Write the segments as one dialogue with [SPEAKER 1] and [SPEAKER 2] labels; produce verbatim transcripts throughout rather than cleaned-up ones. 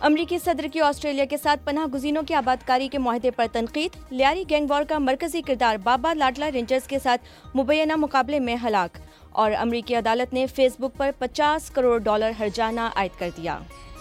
[SPEAKER 1] امریکی صدر کی آسٹریلیا کے ساتھ پناہ گزینوں کی آبادکاری کے معاہدے پر تنقید، لیاری گینگ وار کا مرکزی کردار بابا لاڈلا رینجرز کے ساتھ مبینہ مقابلے میں ہلاک، اور امریکی عدالت نے فیس بک پر پچاس کروڑ ڈالر ہرجانہ عائد کر دیا۔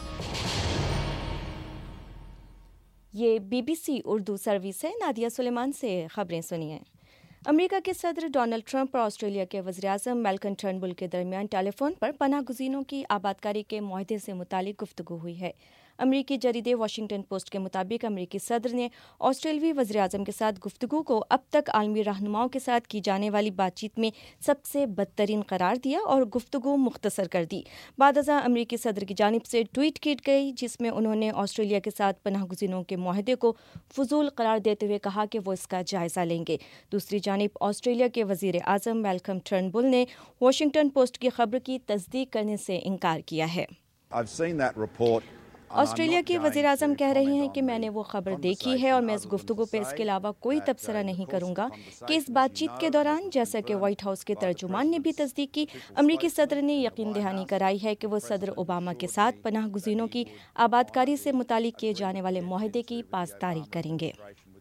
[SPEAKER 1] یہ B B C Urdu service ہے، نادیہ سلیمان سے خبریں سنیے۔ امریکہ کے صدر ڈونلڈ ٹرمپ اور آسٹریلیا کے وزیراعظم میلکم ٹرنبل کے درمیان ٹیلی فون پر پناہ گزینوں کی آبادکاری کے معاہدے سے متعلق گفتگو ہوئی ہے۔ امریکی جریدے واشنگٹن پوسٹ کے مطابق امریکی صدر نے آسٹریلوی وزیراعظم کے ساتھ گفتگو کو اب تک عالمی رہنماؤں کے ساتھ کی جانے والی بات چیت میں سب سے بدترین قرار دیا اور گفتگو مختصر کر دی۔ بعد ازاں امریکی صدر کی جانب سے ٹویٹ کی گئی جس میں انہوں نے آسٹریلیا کے ساتھ پناہ گزینوں کے معاہدے کو فضول قرار دیتے ہوئے کہا کہ وہ اس کا جائزہ لیں گے۔ دوسری جانب آسٹریلیا کے وزیر اعظم میلکم ٹرنبل نے واشنگٹن پوسٹ کی خبر کی تصدیق کرنے سے انکار کیا ہے۔ آسٹریلیا کے وزیر اعظم کہہ رہے ہیں کہ میں نے وہ خبر دیکھی ہے اور میں اس گفتگو پہ اس کے علاوہ کوئی تبصرہ نہیں کروں گا کہ اس بات چیت کے دوران، جیسا کہ وائٹ ہاؤس کے ترجمان نے بھی تصدیق کی، امریکی صدر نے یقین دہانی کرائی ہے کہ وہ صدر اوباما کے ساتھ پناہ گزینوں کی آبادکاری سے متعلق کیے جانے والے معاہدے کی پاسداری کریں گے۔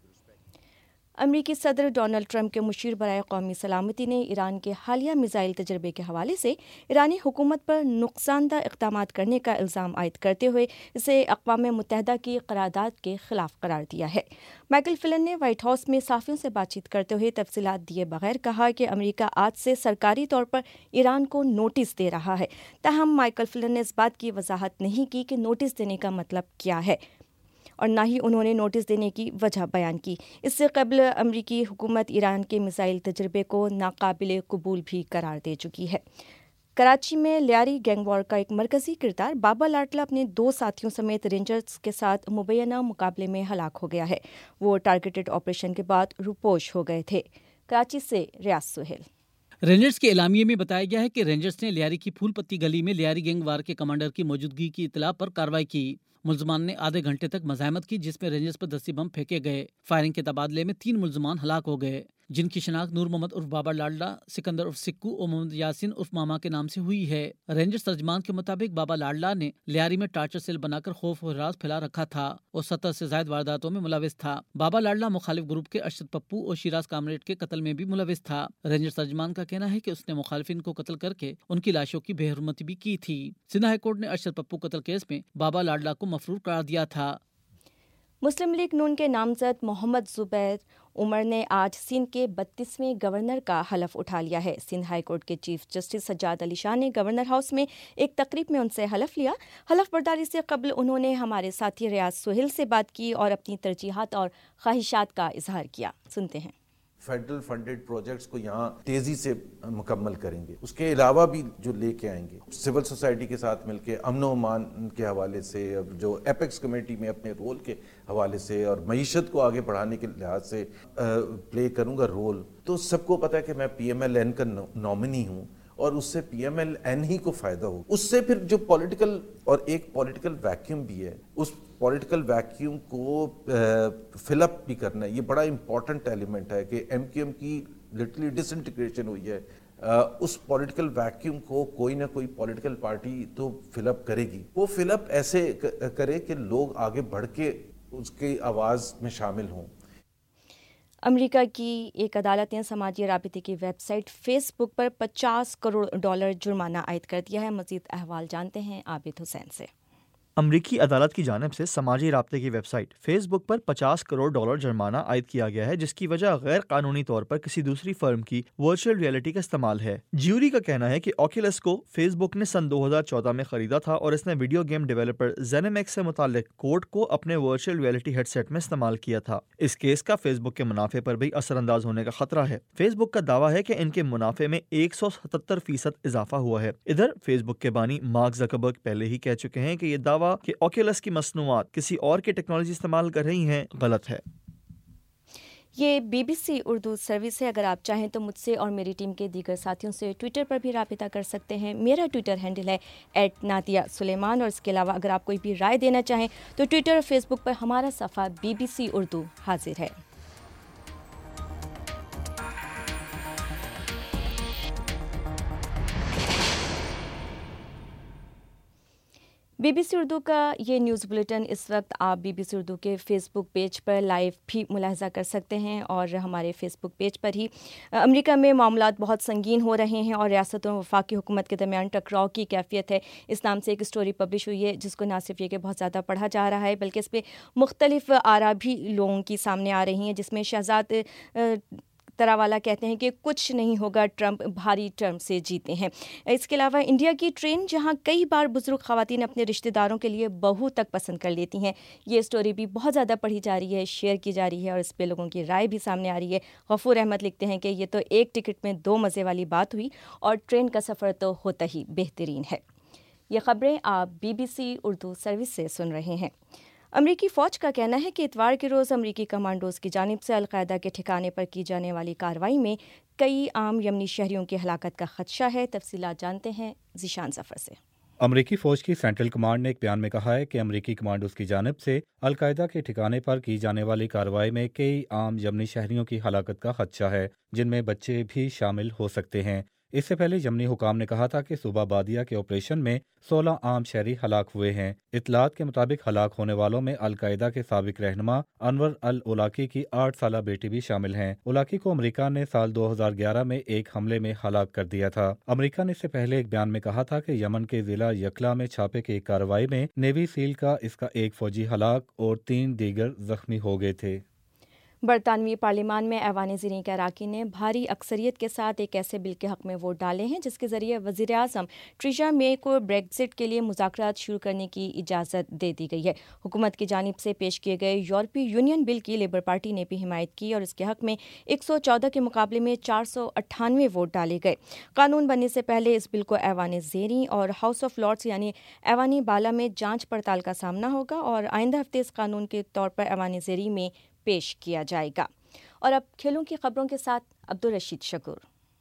[SPEAKER 1] امریکی صدر ڈونلڈ ٹرمپ کے مشیر برائے قومی سلامتی نے ایران کے حالیہ میزائل تجربے کے حوالے سے ایرانی حکومت پر نقصان دہ اقدامات کرنے کا الزام عائد کرتے ہوئے اسے اقوام متحدہ کی قرارداد کے خلاف قرار دیا ہے۔ مائیکل فلن نے وائٹ ہاؤس میں صحافیوں سے بات چیت کرتے ہوئے تفصیلات دیے بغیر کہا کہ امریکہ آج سے سرکاری طور پر ایران کو نوٹس دے رہا ہے، تاہم مائیکل فلن نے اس بات کی وضاحت نہیں کی کہ نوٹس دینے کا مطلب کیا ہے، اور نہ ہی انہوں نے نوٹس دینے کی وجہ بیان کی۔ اس سے قبل امریکی حکومت ایران کے میزائل تجربے کو ناقابل قبول بھی قرار دے چکی ہے۔ کراچی میں لیاری گینگ وار کا ایک مرکزی کردار بابا لاڈلا اپنے دو ساتھیوں سمیت رینجرز کے ساتھ مبینہ مقابلے میں ہلاک ہو گیا ہے۔ وہ ٹارگیٹڈ آپریشن کے بعد روپوش ہو گئے تھے۔ کراچی سے ریاض سہیل۔
[SPEAKER 2] رینجرز کے اعلامیے میں بتایا گیا ہے کہ رینجرز نے لیاری کی پھول پتی گلی میں لیاری گینگ وار کے کمانڈر کی موجودگی کی اطلاع پر کارروائی کی۔ ملزمان نے آدھے گھنٹے تک مزاحمت کی جس میں رینجرز پر دستی بم پھینکے گئے۔ فائرنگ کے تبادلے میں تین ملزمان ہلاک ہو گئے جن کی شناخت نور محمد عرف بابا لاڈلا، سکندر عرف سکو اور محمد یاسین عرف ماما کے نام سے ہوئی ہے۔ رینجرز ترجمان کے مطابق بابا لاڈلا نے لیاری میں ٹارچر سیل بنا کر خوف و ہراس پھیلا رکھا تھا اور ستر سے زائد وارداتوں میں ملوث تھا۔ بابا لاڈلا مخالف گروپ کے ارشد پپو اور شیراز کامریڈ کے قتل میں بھی ملوث تھا۔ رینجرز ترجمان کا کہنا ہے کہ اس نے مخالفین کو قتل کر کے ان کی لاشوں کی بے حرمتی بھی کی تھی۔ سندھ ہائی کورٹ نے ارشد پپو قتل کیس میں بابا لاڈلا کو مفرور قرار دیا تھا۔
[SPEAKER 1] مسلم لیگ نون کے نامزد محمد زبیر عمر نے آج سندھ کے بتیسویں گورنر کا حلف اٹھا لیا ہے۔ سندھ ہائی کورٹ کے چیف جسٹس سجاد علی شاہ نے گورنر ہاؤس میں ایک تقریب میں ان سے حلف لیا۔ حلف برداری سے قبل انہوں نے ہمارے ساتھی ریاض سہیل سے بات کی اور اپنی ترجیحات اور خواہشات کا اظہار کیا۔ سنتے ہیں۔
[SPEAKER 3] فیڈرل فنڈڈ پروجیکٹس کو یہاں تیزی سے مکمل کریں گے، اس کے علاوہ بھی جو لے کے آئیں گے سول سوسائٹی کے ساتھ مل کے امن و امان کے حوالے سے، جو ایپیکس کمیٹی میں اپنے رول کے حوالے سے اور معیشت کو آگے بڑھانے کے لحاظ سے پلے کروں گا رول۔ تو سب کو پتہ ہے کہ میں پی ایم ایل این کا نامنی ہوں اور اس سے پی ایم ایل این ہی کو فائدہ ہو۔ اس سے پھر جو پولیٹیکل اور ایک پولیٹیکل ویکیوم بھی ہے، اس پولیٹیکل ویکیوم کو فل اپ بھی کرنا ہے۔ یہ بڑا امپورٹنٹ ایلیمنٹ ہے کہ ایم کیو ایم کی لٹرلی ڈس انٹیگریشن ہوئی ہے۔ اس پولیٹیکل ویکیوم کو کوئی نہ کوئی پولیٹیکل پارٹی تو فل اپ کرے گی۔ وہ فل اپ ایسے کرے کہ لوگ آگے بڑھ کے اس کی آواز میں شامل ہوں۔
[SPEAKER 1] امریکہ کی ایک عدالت نے سماجی رابطے کی ویب سائٹ فیس بک پر پچاس کروڑ ڈالر جرمانہ عائد کر دیا ہے۔ مزید احوال جانتے ہیں عابد حسین سے۔
[SPEAKER 4] امریکی عدالت کی جانب سے سماجی رابطے کی ویب سائٹ فیس بک پر پچاس کروڑ ڈالر جرمانہ عائد کیا گیا ہے، جس کی وجہ غیر قانونی طور پر کسی دوسری فرم کی ورچوئل ریئلٹی کا استعمال ہے۔ جیوری کا کہنا ہے کہ اوکیولس کو فیس بک نے سن دو ہزار چودہ میں خریدا تھا اور اس نے ویڈیو گیم ڈیولپر زینیمیکس سے متعلق کوڈ کو اپنے ورچوئل ریئلٹی ہیڈ سیٹ میں استعمال کیا تھا۔ اس کیس کا فیس بک کے منافع پر بھی اثر انداز ہونے کا خطرہ ہے۔ فیس بک کا دعویٰ ہے کہ ان کے منافع میں ایک سو ستتر فیصد اضافہ ہوا ہے۔ ادھر فیس بک کے بانی مارک زکربرگ پہلے ہی کہہ چکے ہیں کہ یہ دعویٰ کہ اوکیولس کی مصنوعات کسی اور کی ٹیکنالوجی استعمال کر رہی ہیں غلط ہے۔
[SPEAKER 1] یہ B B C Urdu service ہے۔ اگر آپ چاہیں تو مجھ سے اور میری ٹیم کے دیگر ساتھیوں سے ٹویٹر پر بھی رابطہ کر سکتے ہیں۔ میرا ٹویٹر ہینڈل ہے ایٹ نادیہ سلیمان، اور اس کے علاوہ اگر آپ کوئی بھی رائے دینا چاہیں تو ٹویٹر اور فیس بک پر ہمارا صفحہ بی بی سی اردو حاضر ہے۔ बी बी सी उर्दू का ये न्यूज़ बुलेटिन इस वक्त आप बी बी सी उर्दू के फेसबुक पेज पर लाइव भी मुलाहिजा कर सकते हैं और हमारे फेसबुक पेज पर ही अमेरिका में मामलात बहुत संगीन हो रहे हैं और रियासतों और वफाकी हुकूमत के दरमियान टकराव की कैफियत है। इस नाम से एक स्टोरी पब्लिश हुई है जिसको ना सिर्फ ये कि बहुत ज़्यादा पढ़ा जा रहा है बल्कि इस पर मुख्तलिफ आरा भी लोगों की सामने आ रही हैं, जिसमें शहजाद तरावाला कहते हैं कि कुछ नहीं होगा, ट्रंप भारी टर्म से जीते हैं। इसके अलावा इंडिया की ट्रेन जहां कई बार बुजुर्ग खवातीन अपने रिश्तेदारों के लिए बहू तक पसंद कर लेती हैं, ये स्टोरी भी बहुत ज़्यादा पढ़ी जा रही है, शेयर की जा रही है और इस पर लोगों की राय भी सामने आ रही है। गफूर अहमद लिखते हैं कि ये तो एक टिकट में दो मज़े वाली बात हुई और ट्रेन का सफ़र तो होता ही बेहतरीन है। ये खबरें आप B B C Urdu service से सुन रहे हैं। अमरीकी फ़ौज का कहना है कि इतवार के रोज़ अमरीकी कमांडोज़ की जानिब से अलकायदा के ठिकाने पर की जाने वाली कार्रवाई में कई आम यमनी शहरियों की हलाकत का खदशा है। तफसीलात जानते हैं ज़ीशान ज़फ़र से।
[SPEAKER 5] अमरीकी फ़ौज की सेंट्रल कमांड ने एक बयान में कहा है कि अमरीकी कमांडोज़ की जानिब से अलकायदा के ठिकाने पर की जाने वाली कार्रवाई में कई आम यमनी शहरियों की हलाकत का खदशा है, जिनमें बच्चे भी शामिल हो सकते हैं। इससे पहले यमनी हुकाम ने कहा था कि सूबा बादिया के ऑपरेशन में सोलह आम शहरी हलाक हुए हैं। इतलात के मुताबिक हलाक होने वालों में अलकायदा के साबिक रहनुमा अनवर अल उलाकी की आठ साला बेटी भी शामिल हैं। उलाकी को अमेरिका ने साल दो हज़ार ग्यारह में एक हमले में हलाक कर दिया था। अमेरिका ने इससे पहले एक बयान में कहा था कि यमन के जिला यकला में छापे की एक कार्रवाई में नेवी सील का इसका एक फौजी हलाक और तीन दीगर जख्मी हो गए थे।
[SPEAKER 1] बरतानवी पार्लियामान में ऐवान ज़रीन के अराकीन ने भारी अक्सरियत के साथ एक ऐसे बिल के हक़ में वोट डाले हैं जिसके ज़रिए वज़ीर आज़म ट्रीजा मे को ब्रेक्जिट के लिए मुज़ाकरात शुरू करने की इजाज़त दे दी गई है। हुकूमत की जानिब से पेश किए गए यूरोपीय यूनियन बिल की लेबर पार्टी ने भी हिमायत की और इसके हक़ में एक सौ चौदह के मुकाबले में चार सौ अट्ठानवे वोट डाले गए। कानून बनने से पहले इस बिल को ऐवान ज़ेरी और हाउस ऑफ लॉर्ड्स यानी ऐवानी बाला में जाँच पड़ताल का सामना होगा और आइंदा हफ्ते इस कानून के तौर पर ऐवान ज़ेरी में पेश किया जाएगा। और अब खेलों की खबरों के साथ अब्दुल रशीद शकूर।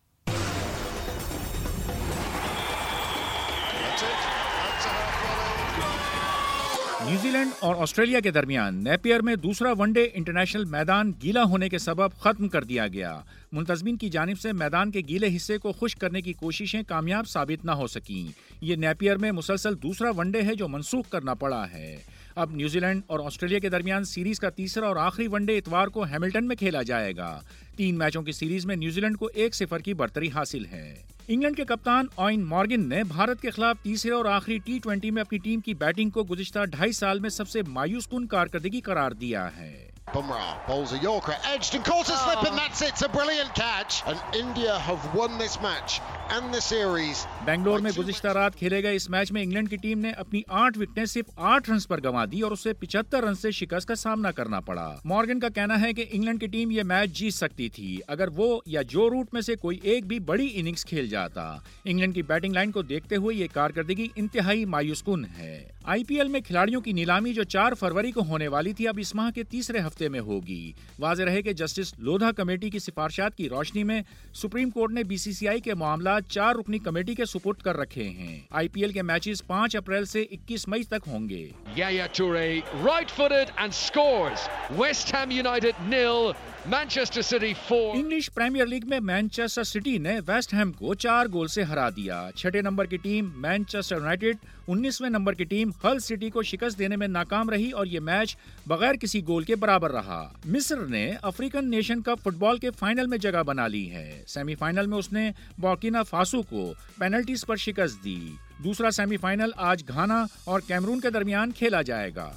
[SPEAKER 6] न्यूजीलैंड और ऑस्ट्रेलिया के दरमियान नेपियर में दूसरा वनडे इंटरनेशनल मैदान गीला होने के सबब खत्म कर दिया गया। मुंतजमीन की जानिब से मैदान के गीले हिस्से को खुश्क करने की कोशिशें कामयाब साबित न हो सकीं। ये नेपियर में मुसलसल दूसरा वनडे है जो मनसूख करना पड़ा है। अब न्यूजीलैंड और ऑस्ट्रेलिया के दरमियान सीरीज का तीसरा और आखिरी वनडे इतवार को हैमिल्टन में खेला जाएगा। तीन मैचों की सीरीज में न्यूजीलैंड को एक सिफर की बढ़तरी हासिल है। इंग्लैंड के कप्तान ऑयन मॉर्गन ने भारत के खिलाफ तीसरे और आखिरी टी ट्वेंटी में अपनी टीम की बैटिंग को गुज़िश्ता ढाई साल में सबसे मायूस कुन कारकर्दगी करार दिया है।
[SPEAKER 7] Bumrah bowls a Yorker, edged and caught a slip, and that's it. It's a brilliant catch, and India have won this match and the series.
[SPEAKER 6] Bangalore में गुज़िश्ता रात खेले गए इस मैच में इंग्लैंड की टीम ने अपनी आठ विकेटें सिर्फ आठ रन पर गंवा दी और उसे पिछहत्तर रन से शिकस्त का सामना करना पड़ा। मॉर्गन का कहना है कि इंग्लैंड की टीम ये मैच जीत सकती थी अगर वो या जो रूट में से कोई एक भी बड़ी इनिंग्स खेल जाता। इंग्लैंड की बैटिंग लाइन को देखते हुए ये कारकर्दगी इंतहाई मायूस कुन है। आईपीएल में खिलाड़ियों की नीलामी जो चार फरवरी को होने वाली थी अब इस माह के तीसरे हफ्ते में होगी। वाज़ेह रहे कि जस्टिस लोधा कमेटी की सिफारिशात की रोशनी में सुप्रीम कोर्ट ने बीसीसीआई के मामला चार रुकनी कमेटी के सुपुर्द कर रखे हैं। आईपीएल के मैचेस पाँच अप्रैल से इक्कीस मई तक होंगे।
[SPEAKER 8] Yaya Toure, right-footed and scores. West Ham United nil. Manchester City four.
[SPEAKER 6] English Premier League में मैनचेस्टर सिटी ने वेस्ट हैम को चार गोल से हरा दिया। छठे नंबर की टीम मैनचेस्टर यूनाइटेड उन्नीसवें नंबर की टीम हल सिटी को शिकस्त देने में नाकाम रही और ये मैच बगैर किसी गोल के बराबर रहा। मिस्र ने अफ्रीकन नेशन कप फुटबॉल के फाइनल में जगह बना ली है। सेमीफाइनल में उसने बुर्किना फासो को पेनल्टीज पर शिकस्त दी। दूसरा सेमीफाइनल आज घाना और कैमरून के दरमियान खेला जाएगा।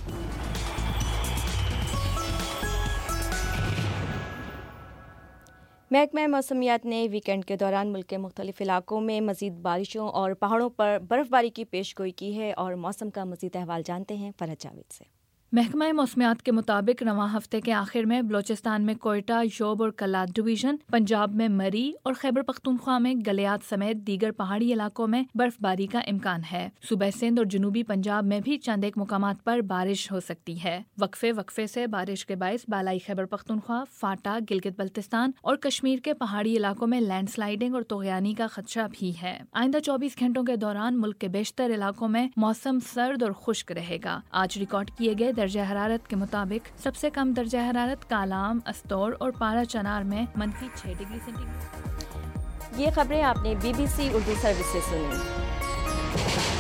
[SPEAKER 1] महकमा मौसमियात ने वीकेंड के दौरान मुल्क के मुख्तलिफ इलाकों में मज़ीद बारिशों और पहाड़ों पर बर्फबारी की पेशगोई की है और मौसम का मज़ीद अहवाल जानते हैं फरहत जावेद से।
[SPEAKER 9] महकमा मौसमियात के मुताबिक रवां हफ्ते के आखिर में बलोचिस्तान में कोयटा, योब और कल्लात डिवीजन, पंजाब में मरी और खैबर पख्तूनख्वा में गलियात समेत दीगर पहाड़ी इलाकों में बर्फबारी का इम्कान है। सूबे सिंध और जनूबी पंजाब में भी चंद एक मुकामात पर बारिश हो सकती है। वक्फे वक्फे से बारिश के बायस बालाई खैबर पख्तूनख्वा, फाटा, गिलगित बल्तिस्तान और कश्मीर के पहाड़ी इलाकों में लैंडस्लाइडिंग और तोगयानी का खदशा भी है। आइंदा चौबीस घंटों के दौरान मुल्क के बेशतर इलाकों में मौसम सर्द और खुश्क रहेगा। आज रिकॉर्ड किए गए दर्जा हरारत के मुताबिक सबसे कम दर्जा हरारत कालाम, अस्तौर और पारा चनार में मनफी छह डिग्री सेंटीग्रेड।
[SPEAKER 1] ये खबरें आपने बीबीसी उर्दू सर्विस से सुनी।